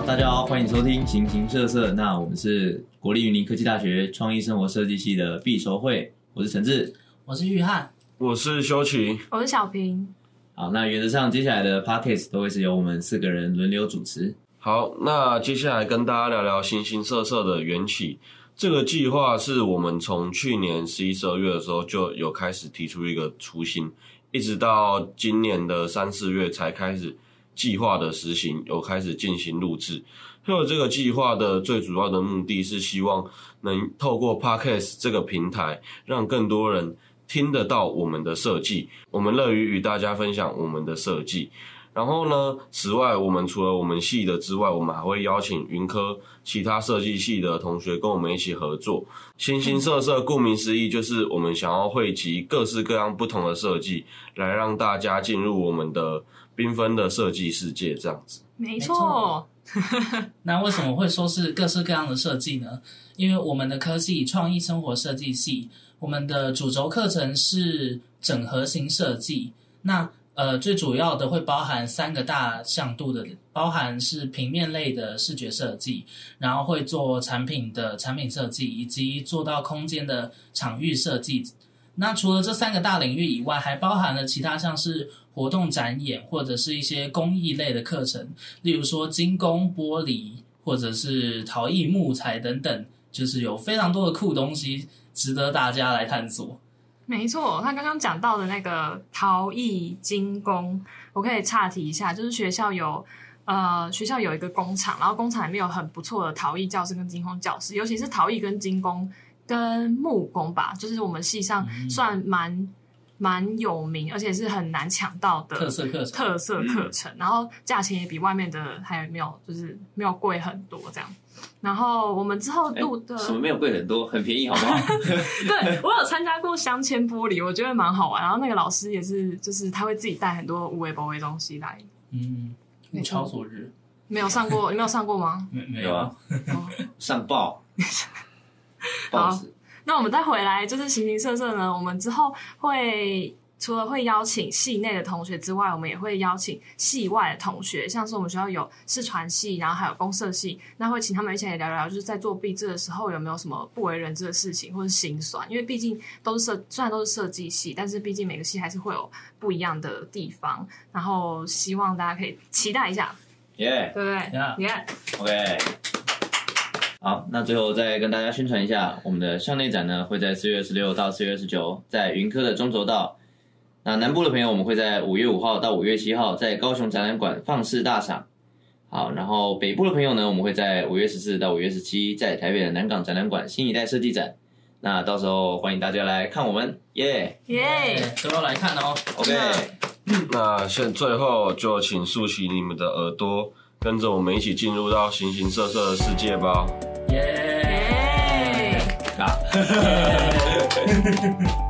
大家好，欢迎收听形形色色。那我们是国立云林科技大学创意生活设计系的必筹会，我是陈志， 我是玉翰， 我是修齐， 我是小平。 好，那原则上接下来的 podcast 都会是由我们4个人轮流主持。 好，那接下来跟大家聊聊形形色色的缘起。这个计划是我们从去年11、12月的时候就有开始提出一个雏形，一直到今年的3、4月才开始计划的实行，有开始进行录制。所以这个计划的最主要的目的是希望能透过 Podcast 这个平台，让更多人听得到我们的设计，我们乐于与大家分享我们的设计。然后呢，此外我们除了我们系的之外，我们还会邀请云科其他设计系的同学跟我们一起合作。形形色色顾名思义就是我们想要汇集各式各样不同的设计，来让大家进入我们的缤纷的设计世界这样子。 没错。 那为什么会说是各式各样的设计呢？因为我们的科系创意生活设计系，我们的主轴课程是整合型设计。那最主要的会包含3个大项度的，包含是平面类的视觉设计，然后会做产品的产品设计，以及做到空间的场域设计。那除了这3个大领域以外，还包含了其他像是活动展演或者是一些工艺类的课程，例如说精工、玻璃或者是陶艺、木材等等，就是有非常多的酷东西值得大家来探索。 没错，他刚刚讲到的那个陶艺精工，我可以岔题一下，就是学校有一个工厂，然后工厂里面有很不错的陶艺教室跟精工教室，尤其是陶艺跟精工跟木工吧，就是我们系上算蛮有名，而且是很难抢到的特色课程，然后价钱也比外面的还有没有就是没有贵很多这样。然后我们之后录的什么没有贵很多，很便宜好不好？ 对，我有参加过镶嵌玻璃，我觉得蛮好玩。然后那个老师也是，就是他会自己带很多无微不微东西来。 物超所值。 没有上过，你没有上过吗？ 没有啊， 上报报纸。那我们再回来，就是形形色色呢。我们之后会除了会邀请系内的同学之外，我们也会邀请系外的同学，像是我们学校有视传系，然后还有公社系，那会请他们一起来聊聊，就是在做毕制的时候有没有什么不为人知的事情或是辛酸，因为毕竟虽然都是设计系，但是毕竟每个系还是会有不一样的地方，然后希望大家可以期待一下，对不对 ？Yeah. OK。好，那最后再跟大家宣传一下，我们的校内展呢会在4月26到4月29在云科的中轴道。那南部的朋友，我们会在5月5号到5月7号在高雄展览馆放式大场。好，然后北部的朋友呢，我们会在5月14到5月17在台北的南港展览馆新一代设计展。那到时候欢迎大家来看我们，耶！ 都要来看哦。 OK。 那最后就请竖起你们的耳朵，跟着我们一起进入到形形色色的世界吧。 耶！